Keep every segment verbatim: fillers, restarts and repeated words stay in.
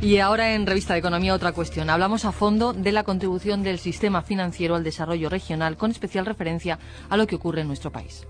Y ahora en Revista de Economía otra cuestión. Hablamos a fondo de la contribución del sistema financiero al desarrollo regional, con especial referencia a lo que ocurre en nuestro país.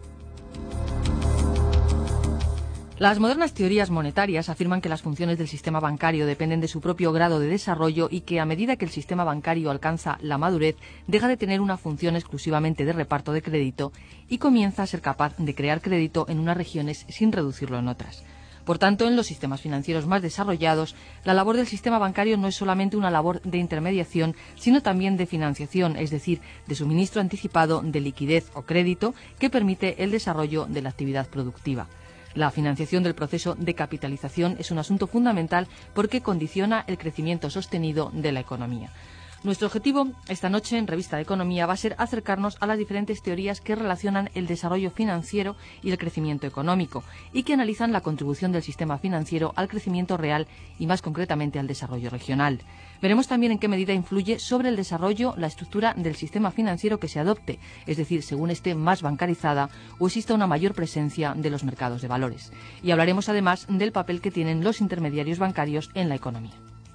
Las modernas teorías monetarias afirman que las funciones del sistema bancario dependen de su propio grado de desarrollo y que a medida que el sistema bancario alcanza la madurez, deja de tener una función exclusivamente de reparto de crédito y comienza a ser capaz de crear crédito en unas regiones sin reducirlo en otras. Por tanto, en los sistemas financieros más desarrollados, la labor del sistema bancario no es solamente una labor de intermediación, sino también de financiación, es decir, de suministro anticipado de liquidez o crédito que permite el desarrollo de la actividad productiva. La financiación del proceso de capitalización es un asunto fundamental porque condiciona el crecimiento sostenido de la economía. Nuestro objetivo esta noche en Revista de Economía va a ser acercarnos a las diferentes teorías que relacionan el desarrollo financiero y el crecimiento económico y que analizan la contribución del sistema financiero al crecimiento real y más concretamente al desarrollo regional. Veremos también en qué medida influye sobre el desarrollo la estructura del sistema financiero que se adopte, es decir, según esté más bancarizada o exista una mayor presencia de los mercados de valores. Y hablaremos además del papel que tienen los intermediarios bancarios en la economía.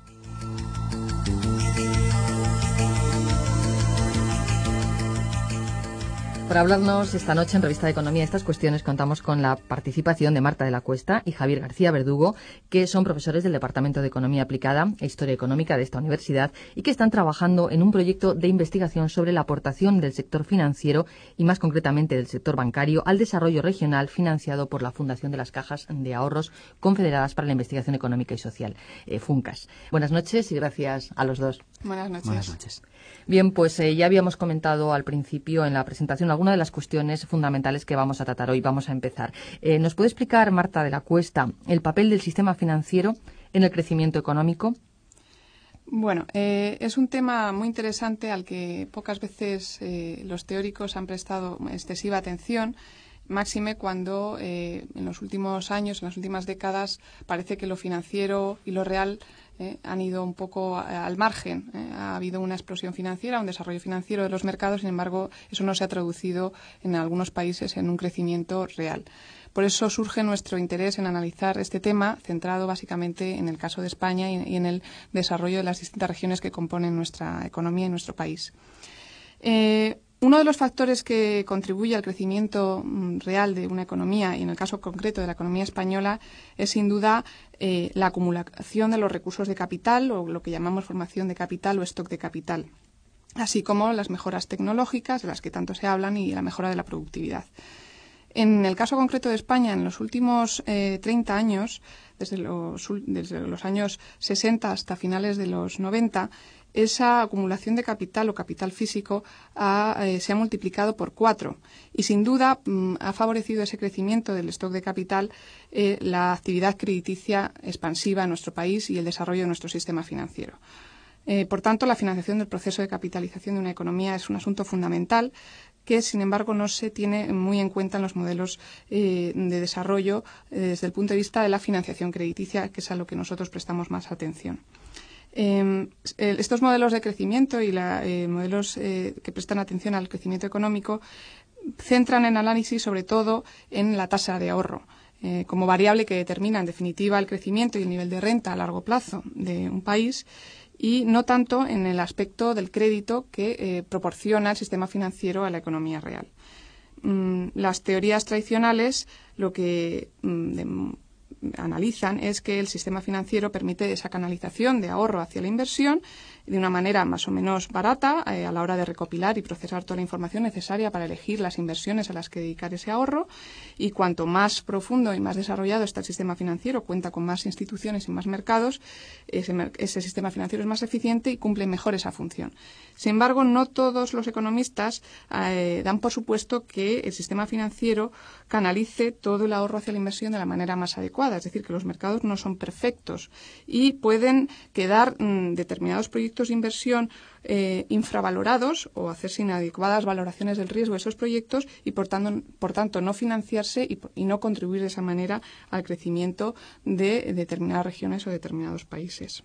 Para hablarnos esta noche en Revista de Economía de estas cuestiones contamos con la participación de Marta de la Cuesta y Javier García Verdugo, que son profesores del Departamento de Economía Aplicada e Historia Económica de esta universidad y que están trabajando en un proyecto de investigación sobre la aportación del sector financiero y más concretamente del sector bancario al desarrollo regional financiado por la Fundación de las Cajas de Ahorros Confederadas para la Investigación Económica y Social, eh, FUNCAS. Buenas noches y gracias a los dos. Buenas noches. Buenas noches. Bien, pues eh, ya habíamos comentado al principio en la presentación algunas de las cuestiones fundamentales que vamos a tratar hoy. Vamos a empezar. Eh, ¿Nos puede explicar, Marta de la Cuesta, el papel del sistema financiero en el crecimiento económico? Bueno, eh, es un tema muy interesante al que pocas veces eh, los teóricos han prestado excesiva atención, máxime cuando eh, en los últimos años, en las últimas décadas, parece que lo financiero y lo real Eh, han ido un poco a, al margen. Eh, ha habido una explosión financiera, un desarrollo financiero de los mercados, sin embargo, eso no se ha traducido en algunos países en un crecimiento real. Por eso surge nuestro interés en analizar este tema, centrado básicamente en el caso de España y, y en el desarrollo de las distintas regiones que componen nuestra economía y nuestro país. Eh, Uno de los factores que contribuye al crecimiento mm, real de una economía, y en el caso concreto de la economía española, es sin duda eh, la acumulación de los recursos de capital, o lo que llamamos formación de capital o stock de capital, así como las mejoras tecnológicas de las que tanto se hablan y la mejora de la productividad. En el caso concreto de España, en los últimos eh, treinta años, desde los, desde los años sesenta hasta finales de los noventa, esa acumulación de capital o capital físico ha, eh, se ha multiplicado por cuatro y sin duda mm, ha favorecido ese crecimiento del stock de capital eh, la actividad crediticia expansiva en nuestro país y el desarrollo de nuestro sistema financiero. Eh, por tanto, la financiación del proceso de capitalización de una economía es un asunto fundamental que, sin embargo, no se tiene muy en cuenta en los modelos eh, de desarrollo eh, desde el punto de vista de la financiación crediticia, que es a lo que nosotros prestamos más atención. Eh, estos modelos de crecimiento y los eh, modelos eh, que prestan atención al crecimiento económico centran el análisis sobre todo en la tasa de ahorro eh, como variable que determina en definitiva el crecimiento y el nivel de renta a largo plazo de un país y no tanto en el aspecto del crédito que eh, proporciona el sistema financiero a la economía real. Mm, las teorías tradicionales lo que mm, de, analizan es que el sistema financiero permite esa canalización de ahorro hacia la inversión de una manera más o menos barata eh, a la hora de recopilar y procesar toda la información necesaria para elegir las inversiones a las que dedicar ese ahorro, y cuanto más profundo y más desarrollado está el sistema financiero, cuenta con más instituciones y más mercados, ese, ese sistema financiero es más eficiente y cumple mejor esa función. Sin embargo, no todos los economistas eh, dan por supuesto que el sistema financiero canalice todo el ahorro hacia la inversión de la manera más adecuada, es decir, que los mercados no son perfectos y pueden quedar mmm, determinados proyectos de inversión eh, infravalorados o hacerse inadecuadas valoraciones del riesgo de esos proyectos y, por tanto, por tanto no financiarse y, y no contribuir de esa manera al crecimiento de determinadas regiones o determinados países.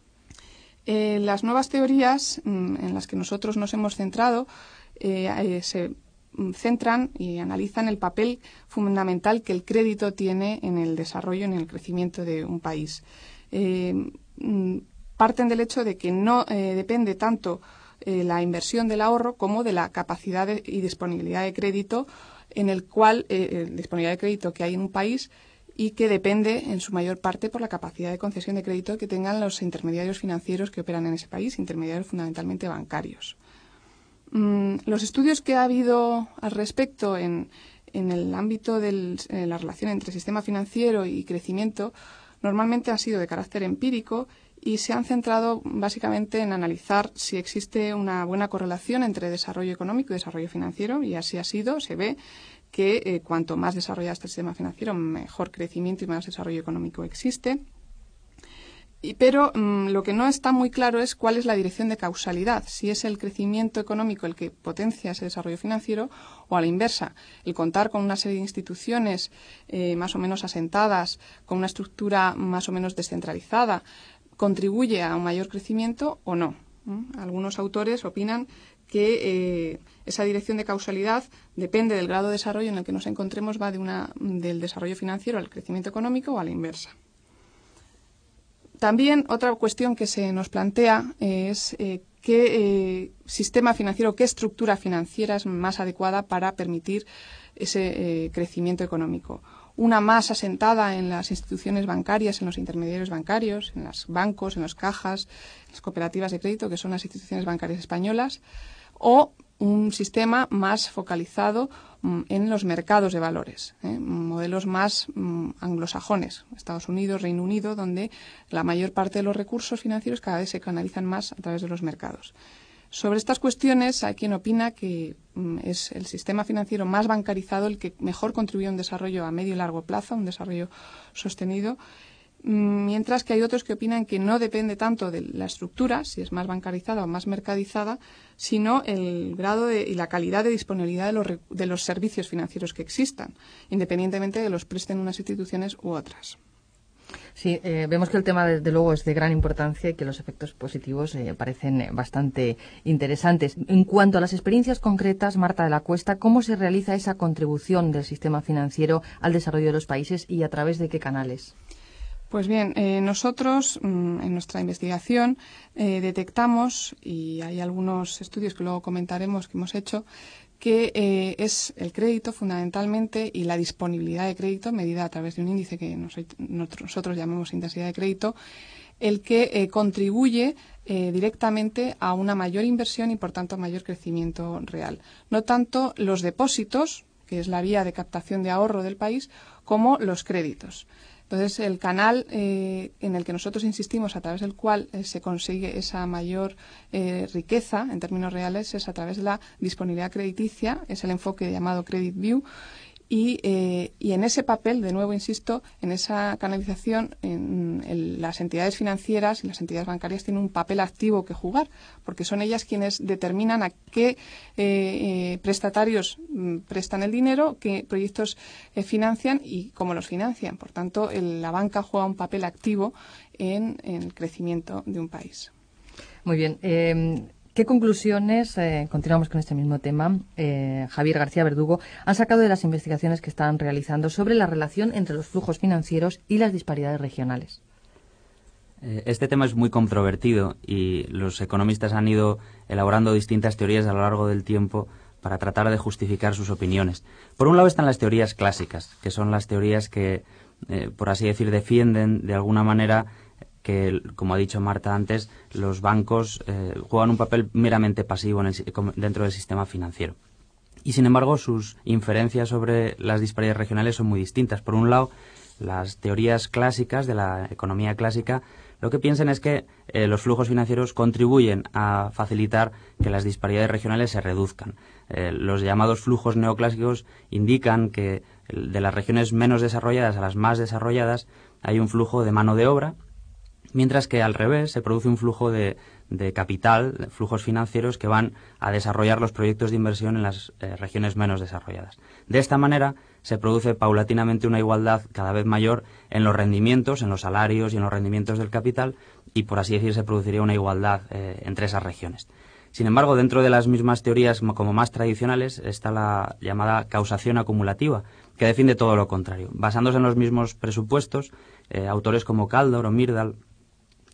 Eh, las nuevas teorías mmm, en las que nosotros nos hemos centrado eh, eh, se centran y analizan el papel fundamental que el crédito tiene en el desarrollo, en el crecimiento de un país. Eh, mm, parten del hecho de que no eh, depende tanto eh, la inversión del ahorro como de la capacidad de, y disponibilidad de crédito en el cual, eh, disponibilidad de crédito que hay en un país y que depende en su mayor parte por la capacidad de concesión de crédito que tengan los intermediarios financieros que operan en ese país, intermediarios fundamentalmente bancarios. Mm, los estudios que ha habido al respecto en, en el ámbito de la relación entre sistema financiero y crecimiento normalmente han sido de carácter empírico y se han centrado básicamente en analizar si existe una buena correlación entre desarrollo económico y desarrollo financiero, y así ha sido. Se ve que eh, cuanto más desarrollado está el sistema financiero, mejor crecimiento y más desarrollo económico existe. Y, pero mmm, lo que no está muy claro es cuál es la dirección de causalidad, si es el crecimiento económico el que potencia ese desarrollo financiero o a la inversa, el contar con una serie de instituciones eh, más o menos asentadas, con una estructura más o menos descentralizada, contribuye a un mayor crecimiento o no. ¿Mm? Algunos autores opinan que eh, esa dirección de causalidad depende del grado de desarrollo en el que nos encontremos, va de una, del desarrollo financiero al crecimiento económico o a la inversa. También otra cuestión que se nos plantea es eh, qué eh, sistema financiero, qué estructura financiera es más adecuada para permitir ese eh, crecimiento económico. Una más asentada en las instituciones bancarias, en los intermediarios bancarios, en los bancos, en las cajas, en las cooperativas de crédito, que son las instituciones bancarias españolas, o un sistema más focalizado mm, en los mercados de valores, ¿eh? modelos más mm, anglosajones, Estados Unidos, Reino Unido, donde la mayor parte de los recursos financieros cada vez se canalizan más a través de los mercados. Sobre estas cuestiones hay quien opina que mm, es el sistema financiero más bancarizado el que mejor contribuye a un desarrollo a medio y largo plazo, un desarrollo sostenido, mientras que hay otros que opinan que no depende tanto de la estructura, si es más bancarizada o más mercadizada, sino el grado de, y la calidad de disponibilidad de los, de los servicios financieros que existan, independientemente de los presten unas instituciones u otras. Sí, eh, vemos que el tema, desde luego, es de gran importancia y que los efectos positivos eh, parecen bastante interesantes. En cuanto a las experiencias concretas, Marta de la Cuesta, ¿cómo se realiza esa contribución del sistema financiero al desarrollo de los países y a través de qué canales? Pues bien, eh, nosotros mmm, en nuestra investigación eh, detectamos, y hay algunos estudios que luego comentaremos que hemos hecho, que eh, es el crédito fundamentalmente y la disponibilidad de crédito medida a través de un índice que nos, nosotros llamamos intensidad de crédito, el que eh, contribuye eh, directamente a una mayor inversión y, por tanto, a mayor crecimiento real. No tanto los depósitos, que es la vía de captación de ahorro del país, como los créditos. Entonces, el canal eh, en el que nosotros insistimos, a través del cual eh, se consigue esa mayor eh, riqueza en términos reales, es a través de la disponibilidad crediticia, es el enfoque llamado Credit View, y, eh, y en ese papel, de nuevo insisto, en esa canalización, en, en las entidades financieras y las entidades bancarias tienen un papel activo que jugar, porque son ellas quienes determinan a qué eh, eh, prestatarios mm, prestan el dinero, qué proyectos eh, financian y cómo los financian. Por tanto, el, la banca juega un papel activo en, en el crecimiento de un país. Muy bien. Eh... ¿Qué conclusiones, eh, continuamos con este mismo tema, eh, Javier García Verdugo, han sacado de las investigaciones que están realizando sobre la relación entre los flujos financieros y las disparidades regionales? Este tema es muy controvertido y los economistas han ido elaborando distintas teorías a lo largo del tiempo para tratar de justificar sus opiniones. Por un lado están las teorías clásicas, que son las teorías que, eh, por así decir, defienden de alguna manera que, como ha dicho Marta antes, los bancos eh, juegan un papel meramente pasivo en el, dentro del sistema financiero. Y, sin embargo, sus inferencias sobre las disparidades regionales son muy distintas. Por un lado, las teorías clásicas de la economía clásica lo que piensan es que eh, los flujos financieros contribuyen a facilitar que las disparidades regionales se reduzcan. Eh, los llamados flujos neoclásicos indican que de las regiones menos desarrolladas a las más desarrolladas hay un flujo de mano de obra, mientras que al revés se produce un flujo de, de capital, de flujos financieros que van a desarrollar los proyectos de inversión en las eh, regiones menos desarrolladas. De esta manera se produce paulatinamente una igualdad cada vez mayor en los rendimientos, en los salarios y en los rendimientos del capital y, por así decir, se produciría una igualdad eh, entre esas regiones. Sin embargo, dentro de las mismas teorías como más tradicionales está la llamada causación acumulativa, que defiende todo lo contrario. Basándose en los mismos presupuestos, eh, autores como Kaldor o Myrdal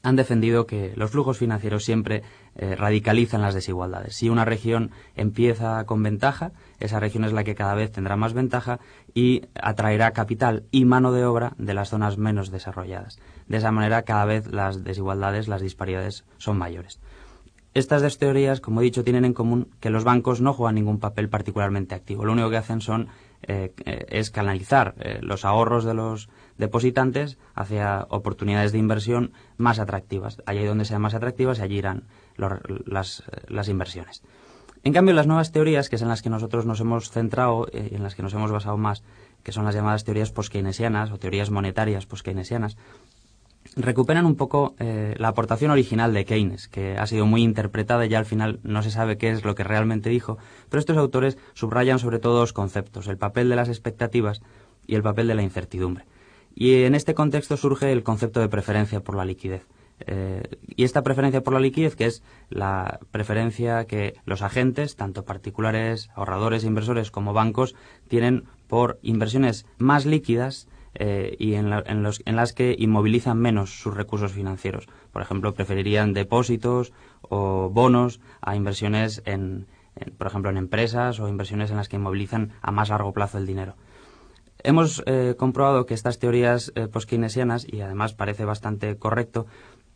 han defendido que los flujos financieros siempre eh, radicalizan las desigualdades. Si una región empieza con ventaja, esa región es la que cada vez tendrá más ventaja y atraerá capital y mano de obra de las zonas menos desarrolladas. De esa manera, cada vez las desigualdades, las disparidades son mayores. Estas dos teorías, como he dicho, tienen en común que los bancos no juegan ningún papel particularmente activo. Lo único que hacen son eh, eh, es canalizar eh, los ahorros de los depositantes hacia oportunidades de inversión más atractivas. Allí donde sean más atractivas, allí irán los, las, las inversiones. En cambio, las nuevas teorías, que es en las que nosotros nos hemos centrado y eh, en las que nos hemos basado más, que son las llamadas teorías post-keynesianas o teorías monetarias post-keynesianas, recuperan un poco eh, la aportación original de Keynes, que ha sido muy interpretada y ya al final no se sabe qué es lo que realmente dijo, pero estos autores subrayan sobre todo dos conceptos, el papel de las expectativas y el papel de la incertidumbre. Y en este contexto surge el concepto de preferencia por la liquidez. Eh, y esta preferencia por la liquidez, que es la preferencia que los agentes, tanto particulares, ahorradores, inversores como bancos, tienen por inversiones más líquidas eh, y en, la, en, los, en las que inmovilizan menos sus recursos financieros. Por ejemplo, preferirían depósitos o bonos a inversiones, en, en, por ejemplo, en empresas o inversiones en las que inmovilizan a más largo plazo el dinero. Hemos eh, comprobado que estas teorías eh, post-keynesianas, y además parece bastante correcto,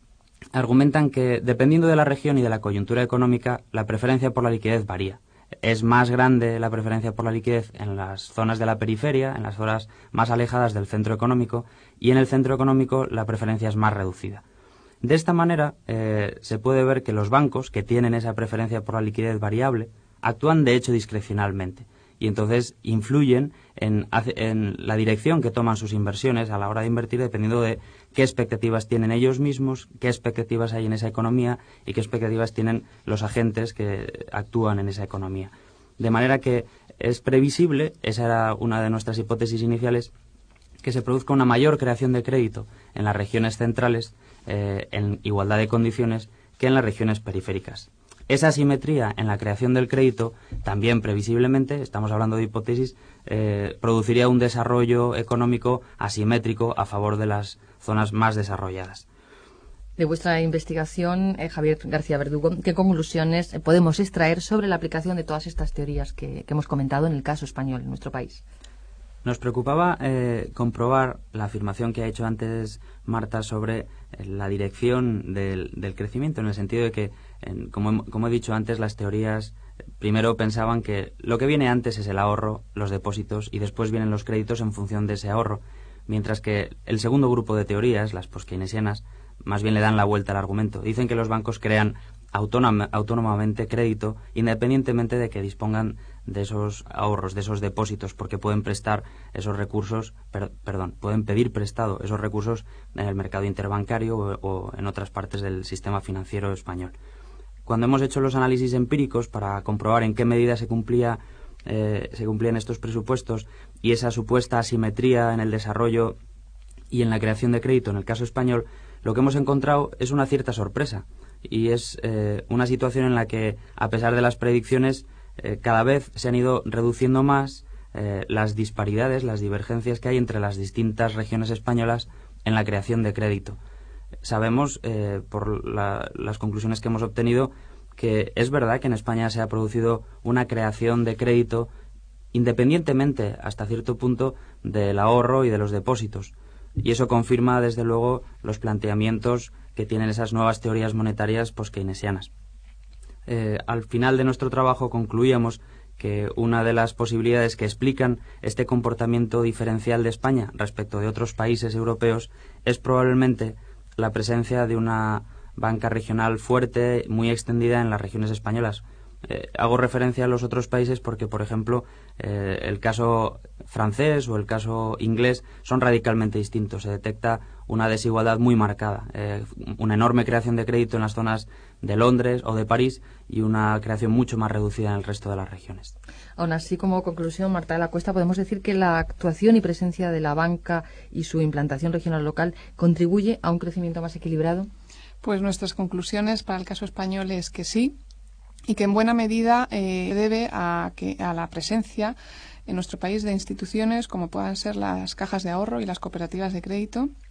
argumentan que, dependiendo de la región y de la coyuntura económica, la preferencia por la liquidez varía. Es más grande la preferencia por la liquidez en las zonas de la periferia, en las zonas más alejadas del centro económico, y en el centro económico la preferencia es más reducida. De esta manera, eh, se puede ver que los bancos, que tienen esa preferencia por la liquidez variable, actúan de hecho discrecionalmente, y entonces influyen en, en la dirección que toman sus inversiones a la hora de invertir, dependiendo de qué expectativas tienen ellos mismos, qué expectativas hay en esa economía y qué expectativas tienen los agentes que actúan en esa economía. De manera que es previsible, esa era una de nuestras hipótesis iniciales, que se produzca una mayor creación de crédito en las regiones centrales eh, en igualdad de condiciones que en las regiones periféricas. Esa asimetría en la creación del crédito, también previsiblemente, estamos hablando de hipótesis, eh, produciría un desarrollo económico asimétrico a favor de las zonas más desarrolladas. De vuestra investigación, eh, Javier García Verdugo, ¿qué conclusiones podemos extraer sobre la aplicación de todas estas teorías que, que hemos comentado en el caso español, en nuestro país? Nos preocupaba eh, comprobar la afirmación que ha hecho antes Marta sobre eh, la dirección del, del crecimiento, en el sentido de que, en, como, como he dicho antes, las teorías eh, primero pensaban que lo que viene antes es el ahorro, los depósitos, y después vienen los créditos en función de ese ahorro, mientras que el segundo grupo de teorías, las post-keynesianas, más bien le dan la vuelta al argumento. Dicen que los bancos crean autónom- autónomamente crédito, independientemente de que dispongan de esos ahorros, de esos depósitos, porque pueden prestar esos recursos, per, perdón, pueden pedir prestado esos recursos en el mercado interbancario o, o en otras partes del sistema financiero español. Cuando hemos hecho los análisis empíricos para comprobar en qué medida se cumplía eh, se cumplían estos presupuestos y esa supuesta asimetría en el desarrollo y en la creación de crédito en el caso español, lo que hemos encontrado es una cierta sorpresa, y es eh, una situación en la que, a pesar de las predicciones, eh, cada vez se han ido reduciendo más eh, las disparidades, las divergencias que hay entre las distintas regiones españolas en la creación de crédito. Sabemos, eh, por la, las conclusiones que hemos obtenido, que es verdad que en España se ha producido una creación de crédito independientemente, hasta cierto punto, del ahorro y de los depósitos. Y eso confirma, desde luego, los planteamientos que tienen esas nuevas teorías monetarias post-keynesianas. Eh, al final de nuestro trabajo concluíamos que una de las posibilidades que explican este comportamiento diferencial de España respecto de otros países europeos es probablemente la presencia de una banca regional fuerte, muy extendida en las regiones españolas. Eh, hago referencia a los otros países porque, por ejemplo, eh, el caso francés o el caso inglés son radicalmente distintos. Se detecta una desigualdad muy marcada, eh, una enorme creación de crédito en las zonas de Londres o de París y una creación mucho más reducida en el resto de las regiones. Aún así, como conclusión, Marta de la Cuesta, podemos decir que la actuación y presencia de la banca y su implantación regional local contribuye a un crecimiento más equilibrado. Pues nuestras conclusiones para el caso español es que sí, y que en buena medida eh, debe a, que, a la presencia en nuestro país de instituciones como puedan ser las cajas de ahorro y las cooperativas de crédito,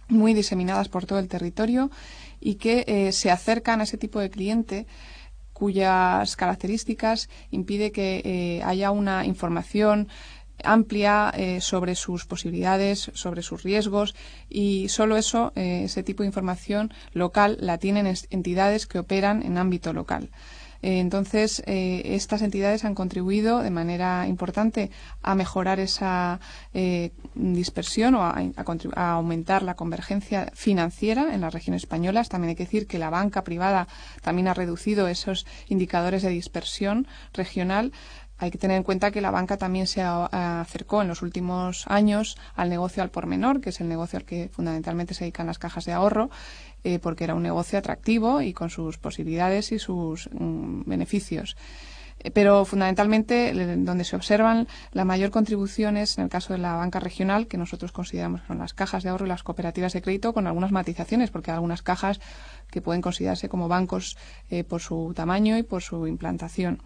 muy diseminadas por todo el territorio y que eh, se acercan a ese tipo de cliente cuyas características impide que eh, haya una información amplia eh, sobre sus posibilidades, sobre sus riesgos, y solo eso, eh, ese tipo de información local la tienen entidades que operan en ámbito local. Eh, entonces, eh, estas entidades han contribuido de manera importante a mejorar esa eh, dispersión o a, a, a aumentar la convergencia financiera en las regiones españolas. También hay que decir que la banca privada también ha reducido esos indicadores de dispersión regional. Hay que tener en cuenta que la banca también se acercó en los últimos años al negocio al por menor, que es el negocio al que fundamentalmente se dedican las cajas de ahorro, eh, porque era un negocio atractivo y con sus posibilidades y sus mm, beneficios. Eh, pero fundamentalmente donde se observan la mayor contribución es en el caso de la banca regional, que nosotros consideramos que son las cajas de ahorro y las cooperativas de crédito, con algunas matizaciones, porque hay algunas cajas que pueden considerarse como bancos eh, por su tamaño y por su implantación.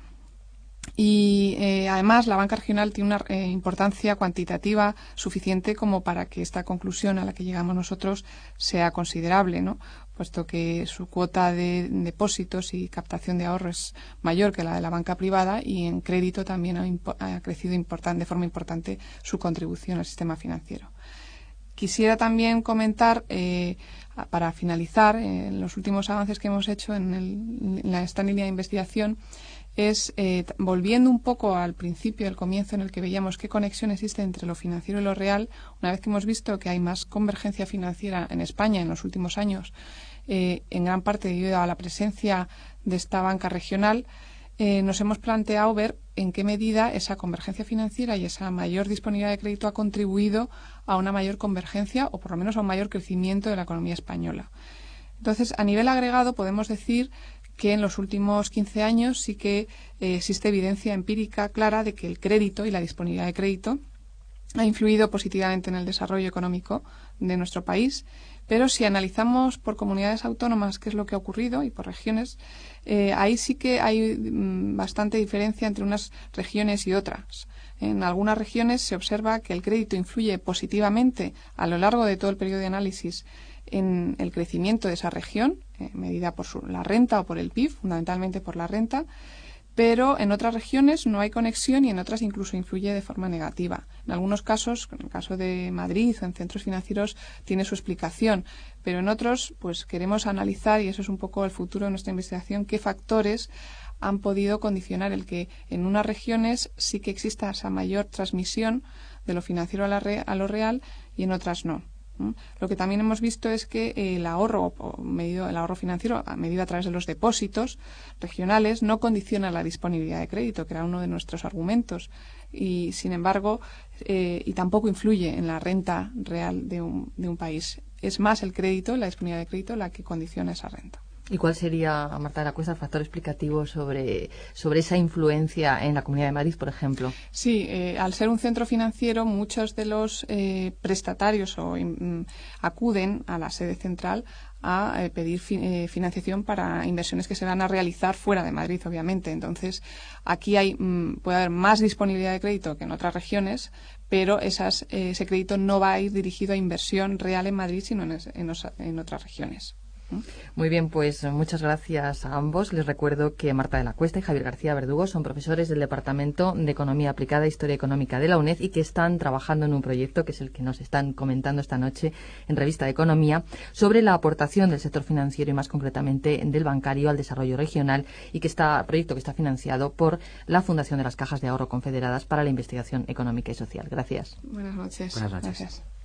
Y eh, además la banca regional tiene una eh, importancia cuantitativa suficiente como para que esta conclusión a la que llegamos nosotros sea considerable, ¿no? Puesto que su cuota de depósitos y captación de ahorro es mayor que la de la banca privada, y en crédito también ha, ha crecido important, de forma importante su contribución al sistema financiero. Quisiera también comentar, eh, para finalizar, eh, los últimos avances que hemos hecho en, el, en la, esta línea de investigación, es, eh, volviendo un poco al principio, al comienzo, en el que veíamos qué conexión existe entre lo financiero y lo real. Una vez que hemos visto que hay más convergencia financiera en España en los últimos años, eh, en gran parte debido a la presencia de esta banca regional, eh, nos hemos planteado ver en qué medida esa convergencia financiera y esa mayor disponibilidad de crédito ha contribuido a una mayor convergencia, o por lo menos a un mayor crecimiento de la economía española. Entonces, a nivel agregado, podemos decir que en los últimos quince años sí que eh, existe evidencia empírica clara de que el crédito y la disponibilidad de crédito ha influido positivamente en el desarrollo económico de nuestro país. Pero si analizamos por comunidades autónomas qué es lo que ha ocurrido y por regiones, eh, ahí sí que hay mm, bastante diferencia entre unas regiones y otras. En algunas regiones se observa que el crédito influye positivamente a lo largo de todo el periodo de análisis en el crecimiento de esa región, eh, medida por su, la renta o por el P I B, fundamentalmente por la renta, pero en otras regiones no hay conexión y en otras incluso influye de forma negativa. En algunos casos, en el caso de Madrid o en centros financieros, tiene su explicación, pero en otros pues queremos analizar, y eso es un poco el futuro de nuestra investigación, qué factores han podido condicionar el que en unas regiones sí que exista esa mayor transmisión de lo financiero a, la re, a lo real y en otras no. Lo que también hemos visto es que el ahorro, o medido, el ahorro financiero, medido a través de los depósitos regionales, no condiciona la disponibilidad de crédito, que era uno de nuestros argumentos, y sin embargo, eh, y tampoco influye en la renta real de un, de un país. Es más el crédito, la disponibilidad de crédito, la que condiciona esa renta. ¿Y cuál sería, Marta de la Cuesta, el factor explicativo sobre, sobre esa influencia en la Comunidad de Madrid, por ejemplo? Sí, eh, al ser un centro financiero, muchos de los eh, prestatarios o, mm, acuden a la sede central a eh, pedir fi eh, financiación para inversiones que se van a realizar fuera de Madrid, obviamente. Entonces, aquí hay mm, puede haber más disponibilidad de crédito que en otras regiones, pero esas, eh, ese crédito no va a ir dirigido a inversión real en Madrid, sino en, en, en otras regiones. Muy bien, pues muchas gracias a ambos. Les recuerdo que Marta de la Cuesta y Javier García Verdugo son profesores del Departamento de Economía Aplicada e Historia Económica de la UNED y que están trabajando en un proyecto, que es el que nos están comentando esta noche en Revista de Economía, sobre la aportación del sector financiero y más concretamente del bancario al desarrollo regional, y que está proyecto que está financiado por la Fundación de las Cajas de Ahorro Confederadas para la Investigación Económica y Social. Gracias. Buenas noches. Buenas noches. Gracias.